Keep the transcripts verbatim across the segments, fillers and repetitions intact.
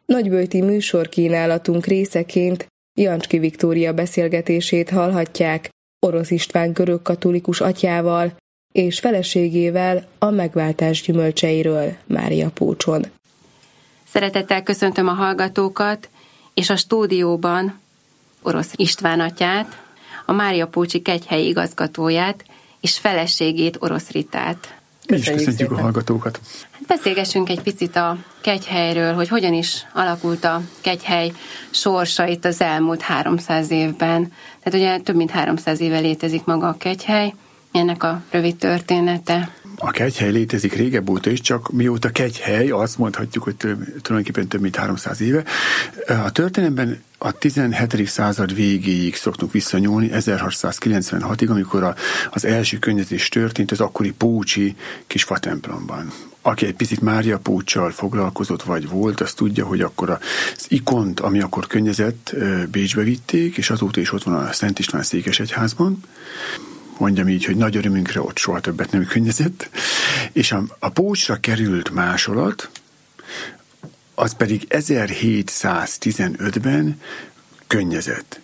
Nagyböjti műsorkínálatunk részeként Jancski Viktória beszélgetését hallhatják Orosz István görögkatolikus atyával és feleségével a megváltás gyümölcseiről Máriapócson. Szeretettel köszöntöm a hallgatókat, és a stúdióban Orosz István atyát, a Máriapócsi kegyhely igazgatóját és feleségét, Orosz Ritát. Mi is köszöntjük a hallgatókat. Hát beszélgessünk egy picit a kegyhelyről, hogy hogyan is alakult a kegyhely sorsa itt az elmúlt háromszáz évben. Tehát ugye több mint háromszáz éve létezik maga a kegyhely. Ennek a rövid története. A kegyhely létezik régebb óta is, csak mióta kegyhely, azt mondhatjuk, hogy több, tulajdonképpen több mint háromszáz éve. A történelemben a tizenhetedik század végéig szoktunk visszanyúlni, ezerhatszázkilencvenhatig, amikor a, az első könnyezés történt az akkori pócsi kis fatemplomban. Aki egy picit Máriapóccsal foglalkozott, vagy volt, az tudja, hogy akkor az ikont, ami akkor könnyezett, Bécsbe vitték, és azóta is ott van a Szent István székesegyházban. Mondjam így, hogy nagy örömünkre ott soha többet nem könnyezett, és a, a Pócsra került másolat, az pedig ezerhétszáztizenötben könnyezett.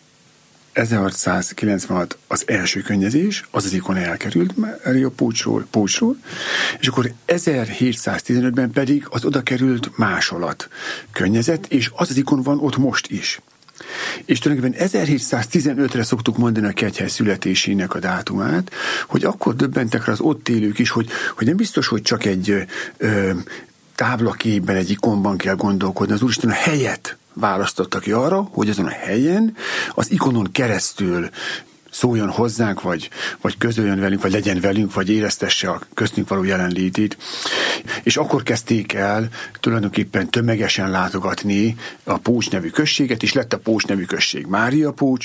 ezerhatszázkilencvenhat az első könnyezés, az az ikon elkerült Máriapócsról, Pócsról, és akkor ezerhétszáztizenötben pedig az oda került másolat könnyezett, és az az ikon van ott most is. És tulajdonképpen ezerhétszáztizenötre szoktuk mondani a kegyhely születésének a dátumát, hogy akkor döbbentek rá az ott élők is, hogy, hogy nem biztos, hogy csak egy ö, táblaképben, egy ikonban kell gondolkodni. Az Úristen a helyet választotta ki arra, hogy azon a helyen az ikonon keresztül szóljon hozzánk, vagy, vagy közöljön velünk, vagy legyen velünk, vagy éreztesse a köztünk való jelenlétét. És akkor kezdték el tulajdonképpen tömegesen látogatni a Pócs nevű községet, és lett a Pócs nevű község Máriapócs,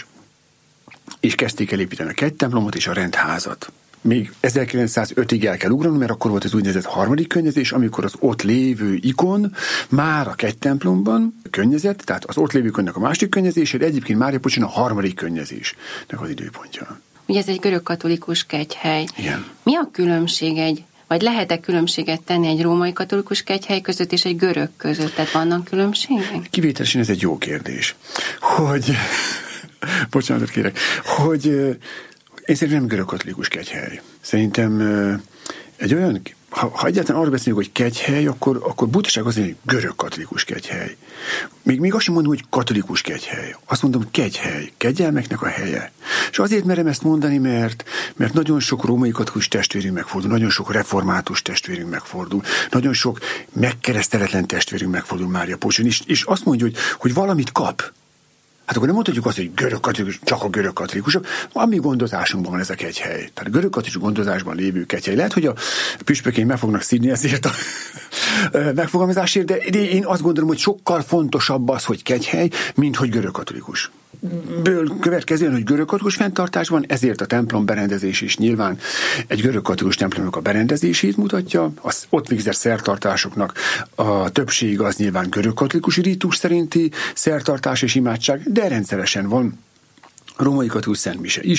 és kezdték el építeni a kegytemplomot és a rendházat. Még ezerkilencszázötig el kell ugrani, mert akkor volt az úgynevezett harmadik könnyezés, amikor az ott lévő ikon már a kegytemplomban könnyezett, tehát az ott lévő ikonnak a másik könnyezésére, egyébként Máriapócson a harmadik könnyezésnek az időpontja. Ugye ez egy görögkatolikus kegyhely. Igen. Mi a különbség egy, vagy lehet-e különbséget tenni egy római katolikus kegyhely között és egy görög között? Tehát vannak különbségek? Kivételesen ez egy jó kérdés. Hogy, bocsánatot kérek, hogy én szerintem nem görögkatolikus kegyhely. Szerintem egy olyan, ha, ha egyáltalán arra beszélünk, hogy kegyhely, akkor, akkor butaság az, hogy görögkatolikus kegyhely. Még, még azt sem mondom, hogy katolikus kegyhely. Azt mondom, kegyhely, kegyelmeknek a helye. És azért merem ezt mondani, mert, mert nagyon sok római katolikus testvérünk megfordul, nagyon sok református testvérünk megfordul, nagyon sok megkereszteletlen testvérünk megfordul Máriapócson, és, és azt mondja, hogy, hogy valamit kap. Hát akkor nem mondhatjuk azt, hogy görög katolikus, csak a görög katolikusok. A mi gondozásunkban van ez a kegyhely. Tehát a görög katolikus gondozásban lévő kegyhely. Lehet, hogy a püspökeim meg fognak szídni ezért a megfogalmazásért, de én azt gondolom, hogy sokkal fontosabb az, hogy kegyhely, mint hogy görög katolikus. Ből következően, hogy görög katolikus fenntartás van, ezért a templom berendezés is nyilván egy görög katolikus templomnak a berendezését mutatja. Az ott végzett szertartásoknak a többség az nyilván görög katolikus rítus szerinti szertartás és imádság, de rendszeresen van római katolikus szentmise is,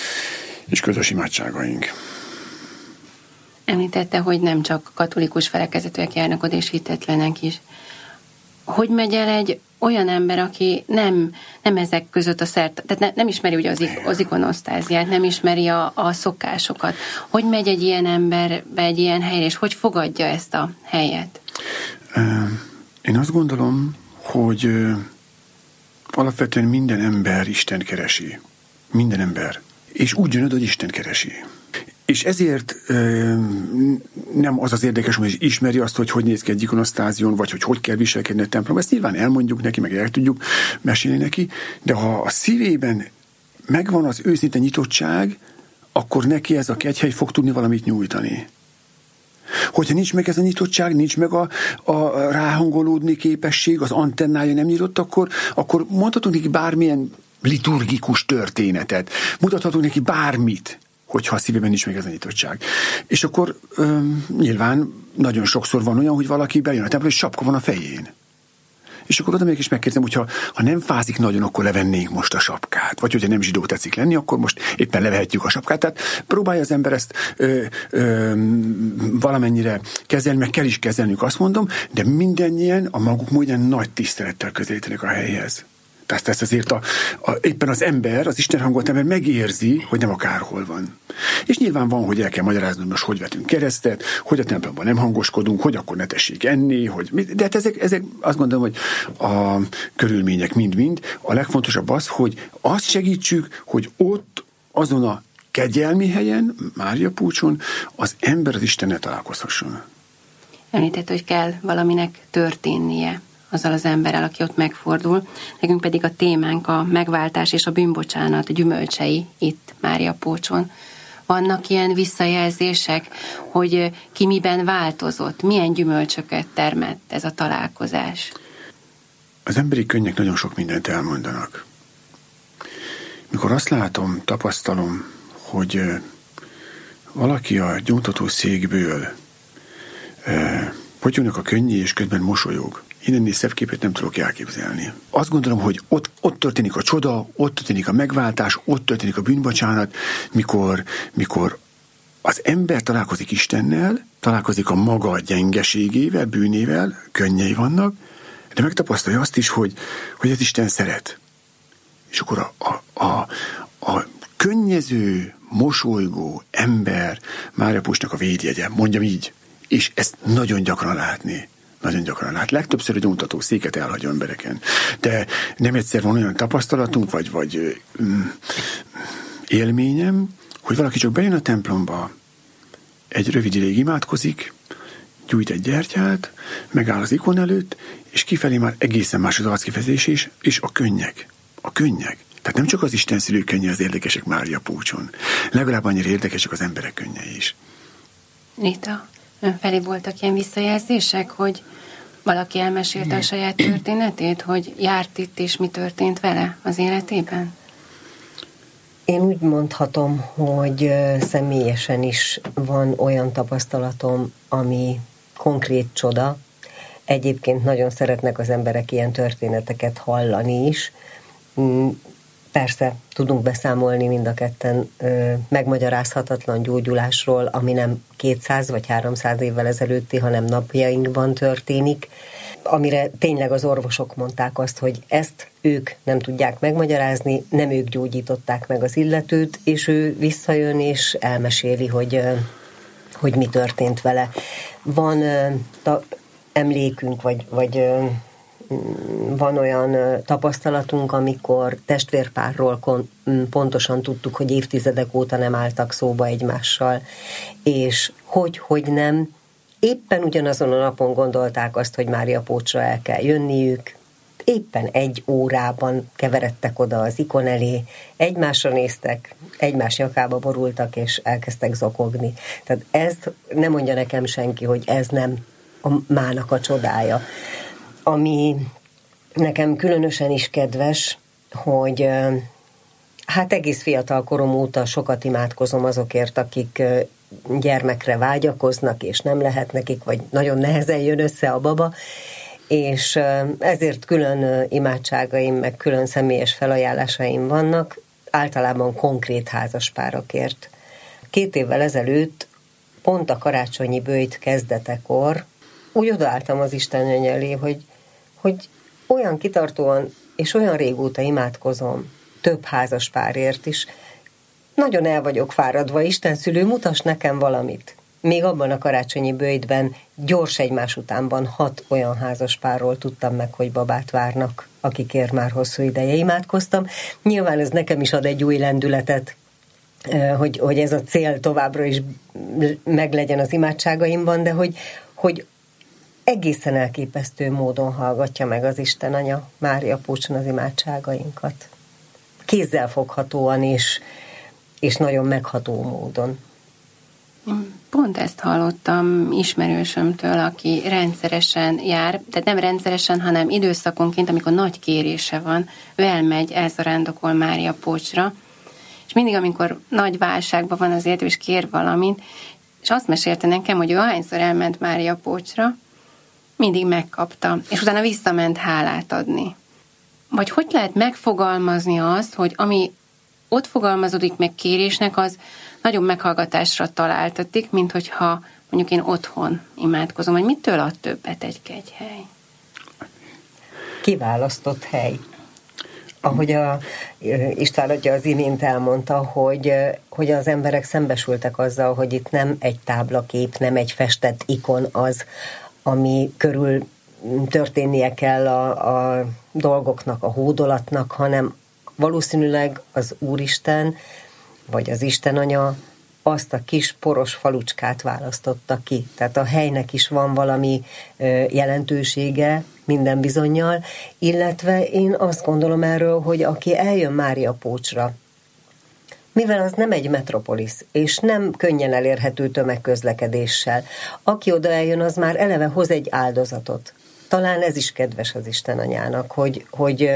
és közös imádságaink. Említette, hogy nem csak katolikus felekezetűek járnak oda, és hitetlenek is. Hogy megy el egy olyan ember, aki nem, nem ezek között a szert, tehát ne, nem ismeri ugye az, az ikonosztáziát, nem ismeri a, a szokásokat. Hogy megy egy ilyen ember be egy ilyen helyre, és hogy fogadja ezt a helyet? Én azt gondolom, hogy alapvetően minden ember Isten keresi. Minden ember. És úgy jön oda, hogy Isten keresi. És ezért ö, nem az az érdekes, hogy ismeri azt, hogy hogy néz ki egy ikonosztázion, vagy hogy hogy kell viselkedni a templomban. Ezt nyilván elmondjuk neki, meg el tudjuk mesélni neki, de ha a szívében megvan az őszinte nyitottság, akkor neki ez a kegyhely fog tudni valamit nyújtani. Hogyha nincs meg ez a nyitottság, nincs meg a, a ráhangolódni képesség, az antennája nem nyitott, akkor, akkor mondhatunk neki bármilyen liturgikus történetet, mutathatunk neki bármit, hogyha a szívében nincs meg ez a nyitottság. És akkor öm, nyilván nagyon sokszor van olyan, hogy valaki bejön a templomba, és sapka van a fején. És akkor oda megyek és megkérdezem, hogyha ha nem fázik nagyon, akkor levennénk most a sapkát. Vagy hogyha nem zsidó tetszik lenni, akkor most éppen levehetjük a sapkát. Tehát próbálja az ember ezt ö, ö, valamennyire kezelni, meg kell is kezelnünk, azt mondom, de mindennyien a maguk módján nagy tisztelettel közelítenek a helyhez. Tehát ezt azért a, a, éppen az ember, az Isten hangolt ember megérzi, hogy nem akárhol van. És nyilván van, hogy el kell magyarázni, hogy most hogy vetünk keresztet, hogy a templomban nem hangoskodunk, hogy akkor ne tessék enni, hogy, de hát ezek, ezek azt gondolom, hogy a körülmények mind-mind. A legfontosabb az, hogy azt segítsük, hogy ott azon a kegyelmi helyen, Mária Púcson, az ember az Istennel találkozhasson. Említett, hogy kell valaminek történnie azzal az emberrel, aki ott megfordul. Nekünk pedig a témánk a megváltás és a bűnbocsánat gyümölcsei itt Mária Pócson. Vannak ilyen visszajelzések, hogy ki miben változott, milyen gyümölcsöket termett ez a találkozás? Az emberi könnyek nagyon sok mindent elmondanak. Mikor azt látom, tapasztalom, hogy valaki a gyóntató székből potyognak a könnyé, és közben mosolyog. Én ennél szebb képet nem tudok elképzelni. Azt gondolom, hogy ott, ott történik a csoda, ott történik a megváltás, ott történik a bűnbocsánat, mikor, mikor az ember találkozik Istennel, találkozik a maga gyengeségével, bűnével, könnyei vannak, de megtapasztalja azt is, hogy, hogy az Isten szeret. És akkor a, a, a, a könnyező, mosolygó ember Mária Púcsnak a védjegye, mondjam így, és ezt nagyon gyakran látni. Nagyon gyakran lát. Legtöbbször a gyóntató széket elhagyja embereken. De nem egyszer van olyan tapasztalatunk, vagy, vagy um, élményem, hogy valaki csak bejön a templomba, egy rövid ideig imádkozik, gyújt egy gyertyát, megáll az ikon előtt, és kifelé már egészen más az arckifejezés is, és a könnyek. A könnyek. Tehát nem csak az Isten szülő könnye az érdekesek Mária Púcson. Legalább annyira érdekesek az emberek könnyei is. Rita, ön felé voltak ilyen visszajelzések, hogy valaki elmesélte a saját történetét, hogy járt itt, és mi történt vele az életében? Én úgy mondhatom, hogy személyesen is van olyan tapasztalatom, ami konkrét csoda. Egyébként nagyon szeretnek az emberek ilyen történeteket hallani is. Persze tudunk beszámolni mind a ketten ö, megmagyarázhatatlan gyógyulásról, ami nem kétszáz vagy háromszáz évvel ezelőtti, hanem napjainkban történik, amire tényleg az orvosok mondták azt, hogy ezt ők nem tudják megmagyarázni, nem ők gyógyították meg az illetőt, és ő visszajön és elmeséli, hogy, ö, hogy mi történt vele. Van ö, ta, emlékünk, vagy, vagy ö, van olyan tapasztalatunk, amikor testvérpárról kon- pontosan tudtuk, hogy évtizedek óta nem álltak szóba egymással, és hogy, hogy nem, éppen ugyanazon a napon gondolták azt, hogy Mária Pócsra el kell jönniük, éppen egy órában keveredtek oda az ikon elé, egymásra néztek, egymás nyakába borultak, és elkezdtek zokogni. Tehát ezt nem mondja nekem senki, hogy ez nem a mának a csodája. Ami nekem különösen is kedves, hogy hát egész fiatal korom óta sokat imádkozom azokért, akik gyermekre vágyakoznak, és nem lehet nekik, vagy nagyon nehezen jön össze a baba, és ezért külön imádságaim, meg külön személyes felajánlásaim vannak, általában konkrét házaspárokért. Két évvel ezelőtt, pont a karácsonyi böjt kezdetekor, úgy odaálltam az Isten elé, hogy hogy olyan kitartóan és olyan régóta imádkozom több házas párért is. Nagyon el vagyok fáradva, Isten szülő, mutass nekem valamit. Még abban a karácsonyi böjtben gyors egymás utánban hat olyan házas párról tudtam meg, hogy babát várnak, akikért már hosszú ideje imádkoztam. Nyilván ez nekem is ad egy új lendületet, hogy, hogy ez a cél továbbra is meglegyen az imádságaimban, de hogy, hogy egészen elképesztő módon hallgatja meg az Isten Anya Mária Pócson az imádságainkat. Kézzelfoghatóan és, és nagyon megható módon. Pont ezt hallottam ismerősömtől, aki rendszeresen jár, tehát nem rendszeresen, hanem időszakonként, amikor nagy kérése van, ő elmegy, elzarándokol Mária Pócsra, és mindig, amikor nagy válságban van az élető, és kér valamit, és azt mesélte nekem, hogy ő ahányszor elment Mária Pócsra, mindig megkapta, és utána visszament hálát adni. Vagy hogy lehet megfogalmazni azt, hogy ami ott fogalmazódik meg kérésnek, az nagyon meghallgatásra találtatik, mint hogyha mondjuk én otthon imádkozom, hogy mitől ad többet egy kegyhely? Kiválasztott hely. Ahogy a István atya az imént elmondta, hogy, hogy az emberek szembesültek azzal, hogy itt nem egy táblakép, nem egy festett ikon az, ami körül történnie kell a, a dolgoknak, a hódolatnak, hanem valószínűleg az Úristen, vagy az Istenanya azt a kis poros falucskát választotta ki. Tehát a helynek is van valami jelentősége, minden bizonnyal, illetve én azt gondolom erről, hogy aki eljön Máriapócsra, mivel az nem egy metropolisz, és nem könnyen elérhető tömegközlekedéssel, aki oda eljön, az már eleve hoz egy áldozatot. Talán ez is kedves az Istenanyának, hogy, hogy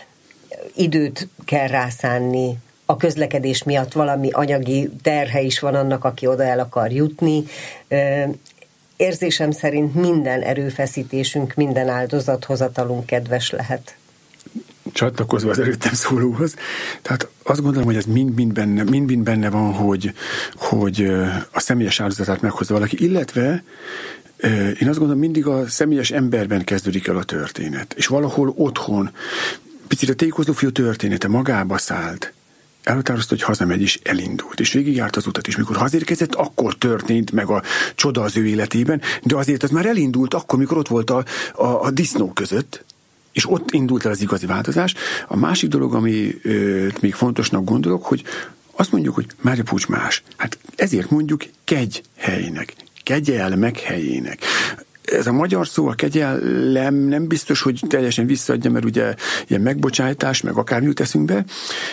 időt kell rászánni, a közlekedés miatt valami anyagi terhe is van annak, aki oda el akar jutni. Érzésem szerint minden erőfeszítésünk, minden áldozathozatalunk kedves lehet. Csatlakozva az előttem szólóhoz. Tehát azt gondolom, hogy ez mind-mind benne, mind-mind benne van, hogy, hogy a személyes áldozatát meghozza valaki, illetve én azt gondolom, mindig a személyes emberben kezdődik el a történet. És valahol otthon, picit a tékozó fiú története magába szállt, elhatározta, hogy hazamegy, és elindult, és végigjárt az utat, és mikor hazérkezett, akkor történt meg a csoda az ő életében, de azért az már elindult akkor, mikor ott volt a, a, a disznó között, és ott indult el az igazi változás. A másik dolog, ami ö, még fontosnak gondolok, hogy azt mondjuk, hogy Máriapócs más. Hát ezért mondjuk kegyhelynek, kegyelmek helyének. Ez a magyar szó, a kegyelem nem biztos, hogy teljesen visszaadja, mert ugye ilyen megbocsájtás, meg akármi jut eszünkbe.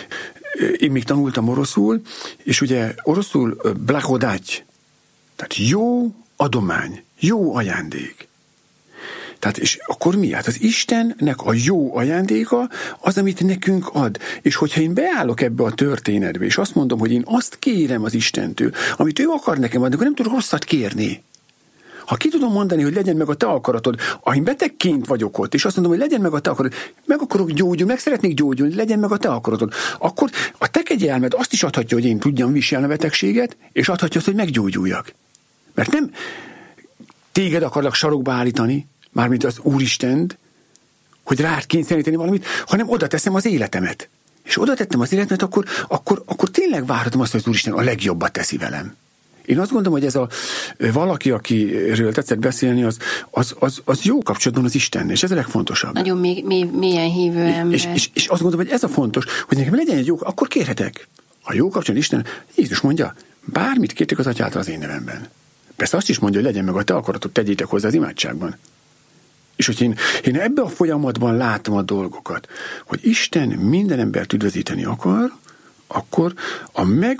Én még tanultam oroszul, és ugye oroszul blagodágy, tehát jó adomány, jó ajándék. Tehát és akkor mi? Hát az Istennek a jó ajándéka az, amit nekünk ad. És hogyha én beállok ebbe a történetbe, és azt mondom, hogy én azt kérem az Istentől, amit ő akar nekem adni, akkor nem tudok rosszat kérni. Ha ki tudom mondani, hogy legyen meg a te akaratod, ha én betegként vagyok ott, és azt mondom, hogy legyen meg a te akaratod, meg akarok gyógyulni, meg szeretnék gyógyulni, legyen meg a te akaratod, akkor a te kegyelmed azt is adhatja, hogy én tudjam viselni a betegséget, és adhatja azt, hogy meggyógyuljak. Mert nem téged akarlak sarokba állítani, mármint az Úristent, hogy rád kényszeríteni valamit, hanem oda teszem az életemet. És oda tettem az életemet, akkor, akkor, akkor tényleg várhatom azt, hogy az Úristen a legjobbat teszi velem. Én azt gondolom, hogy ez a valaki, akiről tetszett beszélni, az, az, az, az jó kapcsolatban az Isten, és ez a legfontosabb. Nagyon mély, mély, mélyen hívő ember. És, és, és azt gondolom, hogy ez a fontos, hogy nekem legyen egy jó, akkor kérhetek. Ha jó kapcsolat Isten, Jézus mondja, bármit kértek az Atyától az én nevemben. Persze azt is mondja, hogy legyen meg a te akaratot, tegyétek hozzá az imádságban. És hogy én, én ebben a folyamatban látom a dolgokat, hogy Isten minden embert üdvözíteni akar, akkor a meg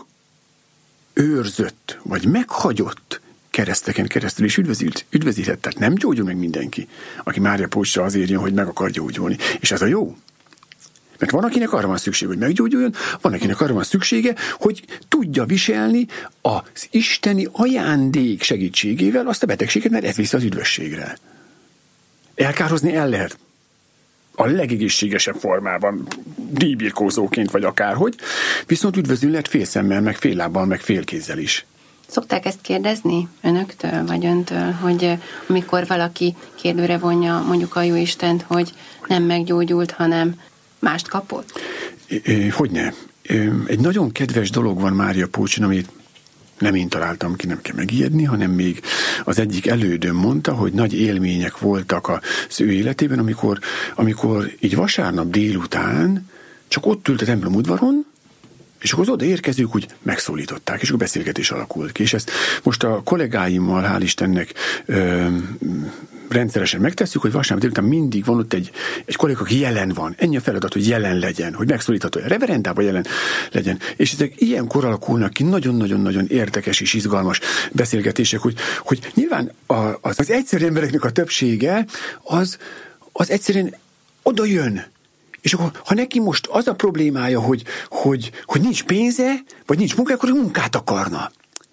őrzött, vagy meghagyott kereszteken keresztül is üdvözít, üdvözített. Tehát nem gyógyul meg mindenki, aki Máriapócsra azért jön, hogy meg akar gyógyulni. És ez a jó. Mert van, akinek arra van szüksége, hogy meggyógyuljon, van, akinek arra van szüksége, hogy tudja viselni az isteni ajándék segítségével azt a betegséget, mert ez viszi az üdvösségre. Elkározni el lehet. A legegészségesebb formában, díjbirkózóként vagy akárhogy, viszont üdvözlni lehet fél szemmel, meg fél lábbal, meg fél kézzel is. Szokták ezt kérdezni önöktől, vagy öntől, hogy amikor valaki kérdőre vonja mondjuk a Jóistent, hogy nem meggyógyult, hanem mást kapott? Hogyne. Egy nagyon kedves dolog van Máriapócson, amit nem én találtam ki, nem kell megijedni, hanem még az egyik elődöm mondta, hogy nagy élmények voltak az ő életében, amikor, amikor így vasárnap délután csak ott ült a templom udvaron, és akkor az odaérkezők úgy megszólították, és akkor beszélgetés alakult ki. És ezt most a kollégáimmal, hál' Istennek, ö, rendszeresen megtesszük, hogy vasárnap délután mindig van ott egy, egy kolléga, aki jelen van. Ennyi a feladat, hogy jelen legyen, hogy megszólítható, hogy reverendában jelen legyen. És ezek ilyenkor alakulnak ki nagyon-nagyon-nagyon érdekes és izgalmas beszélgetések, hogy, hogy nyilván a, az, az egyszerű embereknek a többsége az, az egyszerűen oda jön. És akkor, ha neki most az a problémája, hogy, hogy, hogy nincs pénze, vagy nincs munka, akkor munkát akarna.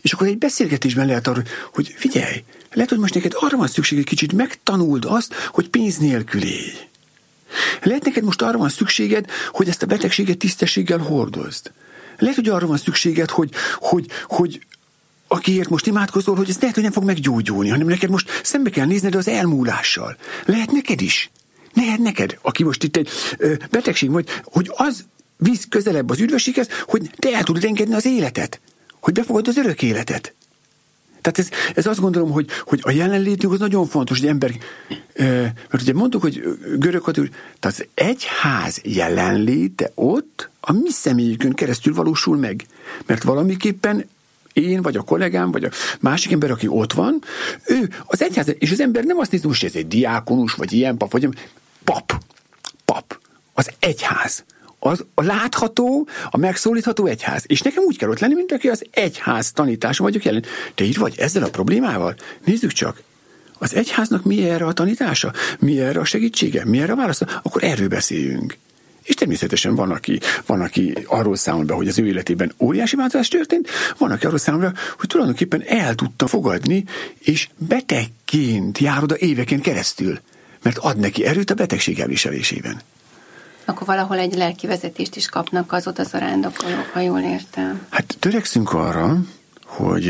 És akkor egy beszélgetésben lehet arra, hogy figyelj, lehet, hogy most neked arra van szükség, egy kicsit megtanuld azt, hogy pénz nélkül élj. Lehet neked most arra van szükséged, hogy ezt a betegséget tisztességgel hordozd. Lehet, hogy arra van szükséged, hogy, hogy, hogy akiért most imádkozol, hogy ez lehet, hogy nem fog meggyógyulni, hanem neked most szembe kell nézned az elmúlással. Lehet neked is. Lehet neked, aki most itt egy ö, betegség vagy, hogy az visz közelebb az üdvösséghez, hogy te el tudod engedni az életet. Hogy befogadod az örök életet. Tehát ez, ez azt gondolom, hogy, hogy a jelenlétünk az nagyon fontos, hogy ember, mert ugye mondtuk, hogy görög, tehát az egyház jelenléte ott a mi személyükön keresztül valósul meg. Mert valamiképpen én, vagy a kollégám, vagy a másik ember, aki ott van, ő az egyház, és az ember nem azt nézi, hogy ez egy diákonus, vagy ilyen pap, vagy pap, pap, az egyház. Az a látható, a megszólítható egyház. És nekem úgy kell ott lenni, mint aki az egyház tanítása vagyok jelen. Te így vagy ezzel a problémával? Nézzük csak. Az egyháznak mi erre a tanítása? Mi erre a segítsége? Mi erre a válasza? Akkor erről beszéljünk. És természetesen van, aki, van, aki arról számol be, hogy az ő életében óriási változás történt, van, aki arról számol be, hogy tulajdonképpen el tudta fogadni, és betegként jár oda éveken keresztül, mert ad neki erőt a betegség elviselésében. Akkor valahol egy lelki vezetést is kapnak az odazarándokolók, ha jól értem. Hát törekszünk arra, hogy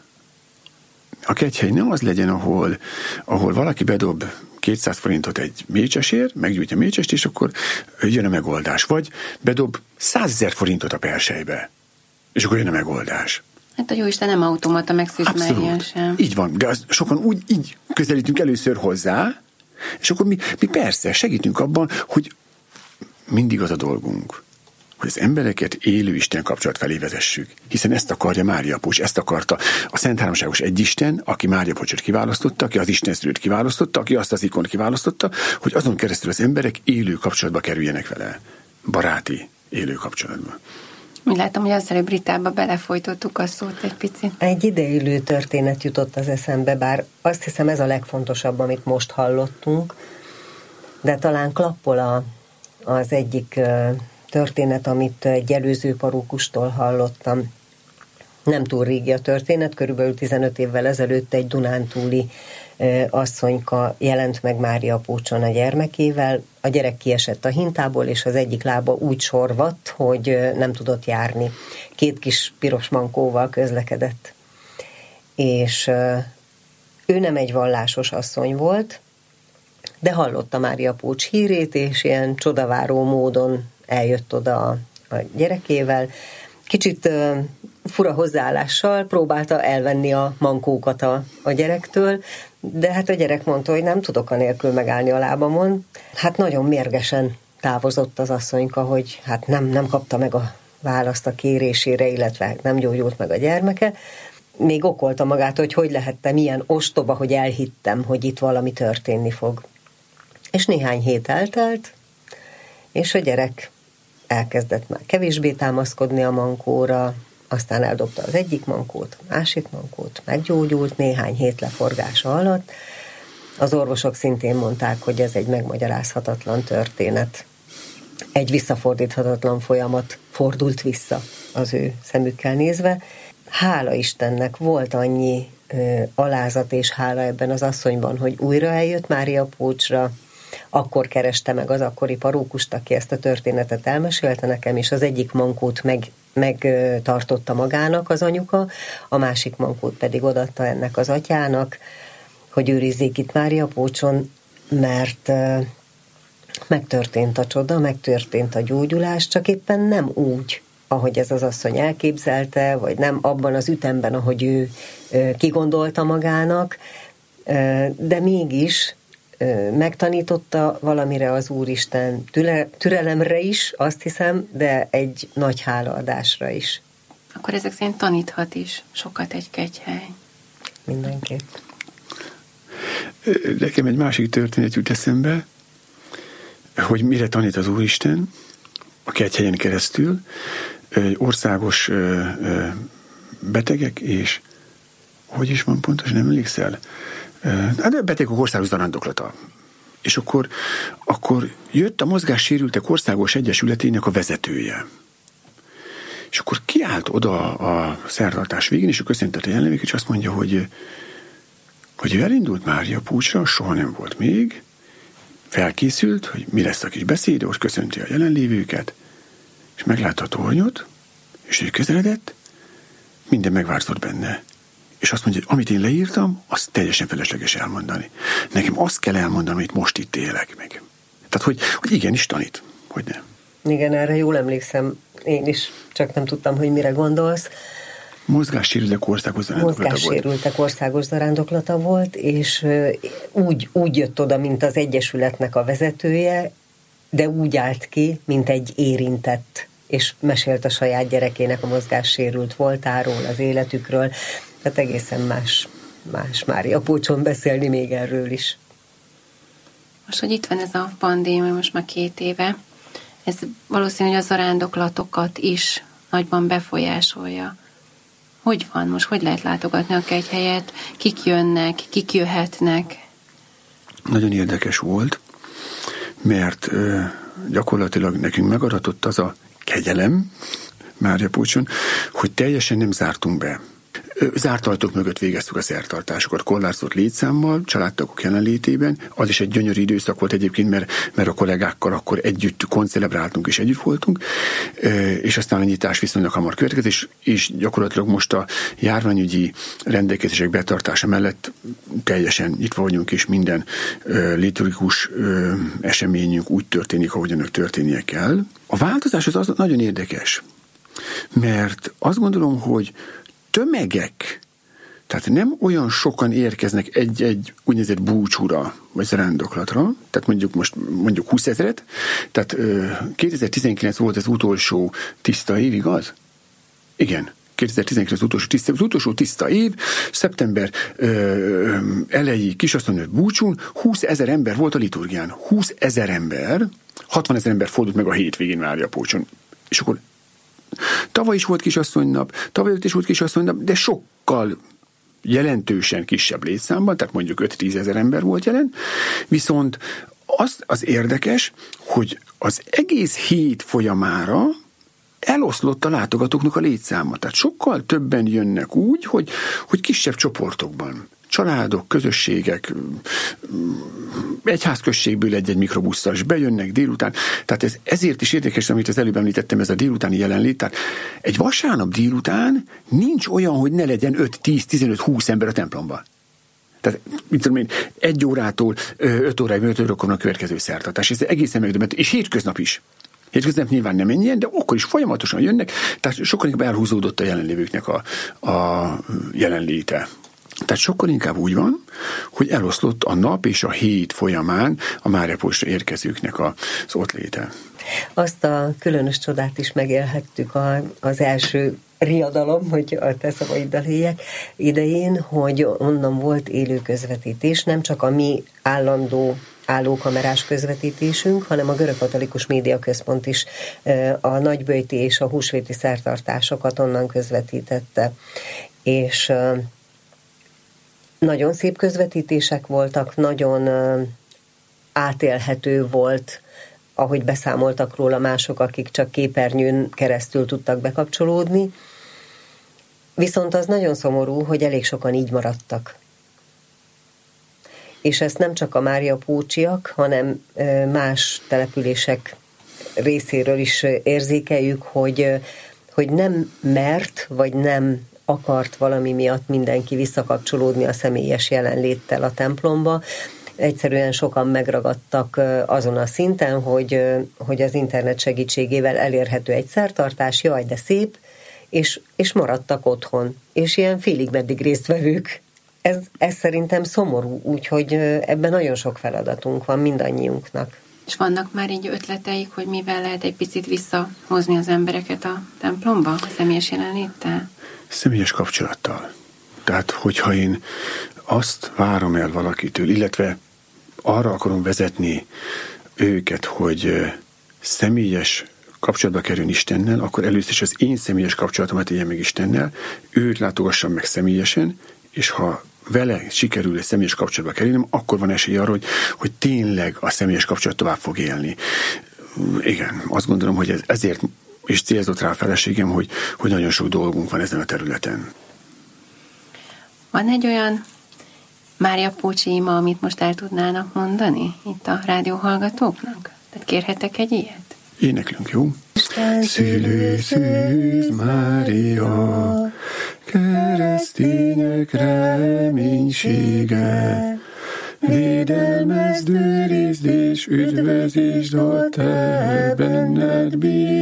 a kegyhely nem az legyen, ahol, ahol valaki bedob kétszáz forintot egy mécsesért, meggyújtja a mécsest, és akkor jön a megoldás. Vagy bedob százezer forintot a perselybe, és akkor jön a megoldás. Hát a Jóisten nem automata, meg Szűz Mária sem. Így van, de az sokan úgy így közelítünk először hozzá, és akkor mi, mi persze segítünk abban, hogy mindig az a dolgunk, hogy az embereket élő Isten kapcsolat felé vezessük. Hiszen ezt akarja Mária Pucs, ezt akarta a Szent Háromságos Egyisten, aki Mária Pucsot kiválasztotta, aki az Isten szülőt kiválasztotta, aki azt az ikont kiválasztotta, hogy azon keresztül az emberek élő kapcsolatba kerüljenek vele. Baráti élő kapcsolatba. Úgy látom, hogy az előbb Ritába belefolytottuk a szót egy picit. Egy ideillő történet jutott az eszembe, bár azt hiszem ez a legfontosabb, amit most hallottunk, de talán klappol a, az egyik történet, amit egy előző parókustól hallottam. Nem túl régi a történet, körülbelül tizenöt évvel ezelőtt egy dunántúli asszonyka jelent meg Mária Pucson a gyermekével. A gyerek kiesett a hintából, és az egyik lába úgy sorvadt, hogy nem tudott járni. Két kis piros mankóval közlekedett. És ő nem egy vallásos asszony volt, de hallotta Mária Pucs hírét, és ilyen csodaváró módon eljött oda a, a gyerekével. Kicsit uh, fura hozzáállással próbálta elvenni a mankókat a, a gyerektől, de hát a gyerek mondta, hogy nem tudok anélkül megállni a lábamon. Hát nagyon mérgesen távozott az asszonyka, hogy hát nem, nem kapta meg a választ a kérésére, illetve nem gyógyult meg a gyermeke. Még okolta magát, hogy hogy lehettem ilyen ostoba, hogy elhittem, hogy itt valami történni fog. És néhány hét eltelt, és a gyerek elkezdett már kevésbé támaszkodni a mankóra, aztán eldobta az egyik mankót, a másik mankót, meggyógyult néhány hét leforgása alatt. Az orvosok szintén mondták, hogy ez egy megmagyarázhatatlan történet. Egy visszafordíthatatlan folyamat fordult vissza az ő szemükkel nézve. Hála Istennek volt annyi ö, alázat és hála ebben az asszonyban, hogy újra eljött Mária Pucsra. Akkor kereste meg az akkori parókust, aki ezt a történetet elmesélte nekem, és az egyik mankót meg, megtartotta magának az anyuka, a másik mankót pedig odaadta ennek az atyának, hogy őrizzék itt Mária Pucson, mert uh, megtörtént a csoda, megtörtént a gyógyulás, csak éppen nem úgy, ahogy ez az asszony elképzelte, vagy nem abban az ütemben, ahogy ő uh, kigondolta magának, uh, de mégis megtanította valamire az Úristen, türe, türelemre is, azt hiszem, de egy nagy hálaadásra is. Akkor ezek szerint taníthat is sokat egy kegyhely. Mindenképp. Nekem egy másik történet jut eszembe, hogy mire tanít az Úristen a kegyhelyen keresztül, országos betegek, és hogy is van pontosan, nem emlékszel? Hát a betegek országos zarándoklata. És akkor, akkor jött a mozgássérültek országos egyesületének a vezetője. És akkor kiállt oda a szertartás végén, és ő köszöntette a jelenlévőket, és azt mondja, hogy, hogy ő elindult Mária Pucsra, soha nem volt még, felkészült, hogy mi lesz a kis beszéde, most köszönti a jelenlévőket, és meglátta a tornyot, és ő közeledett, minden megváltozott benne. És azt mondja, hogy amit én leírtam, azt teljesen felesleges elmondani. Nekem azt kell elmondani, amit most itt élek meg. Tehát, hogy, hogy igenis tanít, hogy nem. Igen, erre jól emlékszem, én is, csak nem tudtam, hogy mire gondolsz. Mozgássérültek országos zarándoklata volt. Mozgássérültek országos zarándoklata volt, és úgy, úgy jött oda, mint az Egyesületnek a vezetője, de úgy állt ki, mint egy érintett, és mesélt a saját gyerekének a mozgássérült voltáról, az életükről. Tehát egészen más, más Mária Pucson beszélni még erről is. Most, hogy itt van ez a pandémia, most már két éve, ez valószínű, hogy a zarándoklatokat is nagyban befolyásolja. Hogy van most? Hogy lehet látogatni a kegyhelyet? Kik jönnek? Kik jöhetnek? Nagyon érdekes volt, mert ö, gyakorlatilag nekünk megadatott az a kegyelem Mária Pucson, hogy teljesen nem zártunk be. Zárt ajtók mögött végeztük a szertartásokat, korlátozott létszámmal, családtagok jelenlétében. Az is egy gyönyörű időszak volt egyébként, mert, mert a kollégákkal akkor együtt koncelebráltunk és együtt voltunk, és aztán a nyitás viszonylag hamar következett, és, és gyakorlatilag most a járványügyi rendelkezések betartása mellett teljesen nyitva vagyunk, és minden liturgikus eseményünk úgy történik, ahogy önök történnie kell. A változás az, az nagyon érdekes, mert azt gondolom, hogy tömegek, tehát nem olyan sokan érkeznek egy-egy úgynevezett búcsúra, vagy zarándoklatra, tehát mondjuk most mondjuk húszezret, tehát kétezer-tizenkilenc volt az utolsó tiszta év, igaz? Igen. kétezer-tizenkilenc az utolsó tiszta, az utolsó tiszta év, szeptember ö, elejé kisasszonyi búcsún, húszezer ember volt a liturgián. húszezer ember, hatvanezer ember fordult meg a hétvégén Mária Pucson. És akkor tavaly is volt kisasszonynap, tavaly is volt kisasszonynap, de sokkal jelentősen kisebb létszámban, tehát mondjuk öt-tízezer ember volt jelen, viszont az, az érdekes, hogy az egész hét folyamára eloszlott a látogatóknak a létszáma. Tehát sokkal többen jönnek úgy, hogy, hogy kisebb csoportokban. Családok, közösségek, egyházközségből egy-egy mikrobusszal is bejönnek délután. Tehát ez ezért is érdekes, amit az előbb említettem, ez a délutáni jelenlét. Tehát egy vasárnap délután nincs olyan, hogy ne legyen öt-tíz-tizenöt-húsz ember a templomban. Tehát, mit tudom én, egy órától öt óráig, öt órakor a következő szertartás. Ez egészen megdöbbentő. És hétköznap is. Hétköznap nyilván nem ennyien, de akkor is folyamatosan jönnek, tehát sokkal inkább elhúzódott a jelenlévőknek a, a jelenléte. Tehát sokkal inkább úgy van, hogy eloszlott a nap és a hét folyamán a Mária Pucsra érkezőknek az ott léte. Azt a különös csodát is megélhettük a, az első riadalom, hogy a te szavaiddal éljek, idején, hogy onnan volt élő közvetítés, nem csak a mi állandó állókamerás közvetítésünk, hanem a Görögkatolikus Média Központ is a nagyböjti és a húsvéti szertartásokat onnan közvetítette. És nagyon szép közvetítések voltak, nagyon átélhető volt, ahogy beszámoltak róla mások, akik csak képernyőn keresztül tudtak bekapcsolódni. Viszont az nagyon szomorú, hogy elég sokan így maradtak. És ezt nem csak a Mária Pucsiak, hanem más települések részéről is érzékeljük, hogy, hogy nem mert, vagy nem akart valami miatt mindenki visszakapcsolódni a személyes jelenléttel a templomba. Egyszerűen sokan megragadtak azon a szinten, hogy, hogy az internet segítségével elérhető egy szertartás, jaj, de szép, és, és maradtak otthon. És ilyen félig meddig résztvevők. Ez, ez szerintem szomorú, úgyhogy ebben nagyon sok feladatunk van mindannyiunknak. És vannak már így ötleteik, hogy mivel lehet egy picit visszahozni az embereket a templomba, a személyes jelenléttel? Személyes kapcsolattal. Tehát, hogyha én azt várom el valakitől, illetve arra akarom vezetni őket, hogy személyes kapcsolatba kerüljön Istennel, akkor először is az én személyes kapcsolatomat éljen meg Istennel, őt látogassam meg személyesen, és ha vele sikerül egy személyes kapcsolatba kerülnem, akkor van esély arra, hogy, hogy tényleg a személyes kapcsolat tovább fog élni. Igen, azt gondolom, hogy ez, ezért és célzott rá a feleségem, hogy, hogy nagyon sok dolgunk van ezen a területen. Van egy olyan Mária Pócsi ima, amit most el tudnának mondani itt a rádióhallgatóknak? Tehát kérhetek egy ilyet? Éneklünk, jó? Szülő Szűz Mária, keresztények reménysége, védelmezd, őrizd és üdvözítsd a te benned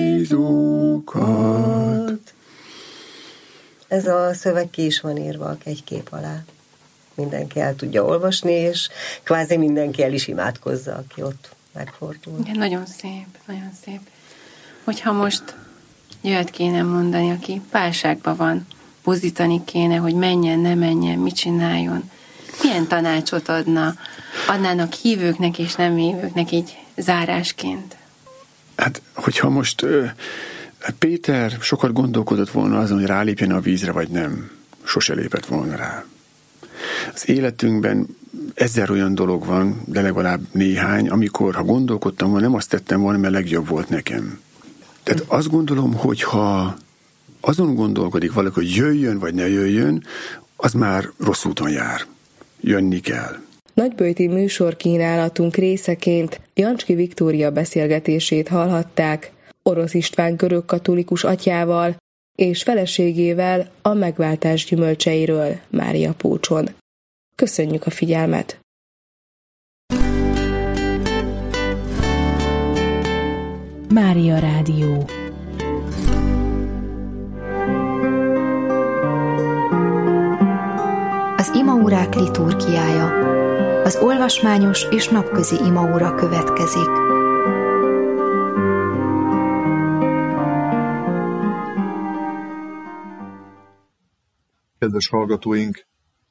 bízókat. Ez a szöveg ki is van írva a kegykép alá. Mindenki el tudja olvasni, és kvázi mindenki el is imádkozza, aki ott megfordul. Igen, nagyon szép, nagyon szép. Hogyha most jöhet kéne mondani, aki válságban van, buzdítani kéne, hogy menjen, ne menjen, mit csináljon, milyen tanácsot adna, adnának hívőknek és nem hívőknek így zárásként? Hát, hogyha most uh, Péter sokat gondolkodott volna azon, hogy rálépjen a vízre, vagy nem, sose lépett volna rá. Az életünkben ezer olyan dolog van, de legalább néhány, amikor, ha gondolkodtam volna, nem azt tettem volna, mert legjobb volt nekem. Tehát azt gondolom, hogy ha azon gondolkodik valaki, hogy jöjjön vagy ne jöjjön, az már rossz úton jár. Jönni kell. Nagyböjti műsorkínálatunk részeként Jancski Viktória beszélgetését hallhatták Orosz István görögkatolikus atyával és feleségével a megváltás gyümölcseiről Mária Pócson. Köszönjük a figyelmet! Mária Rádió. Az imaórák liturgiája. Az olvasmányos és napközi imaóra következik. Kedves hallgatóink,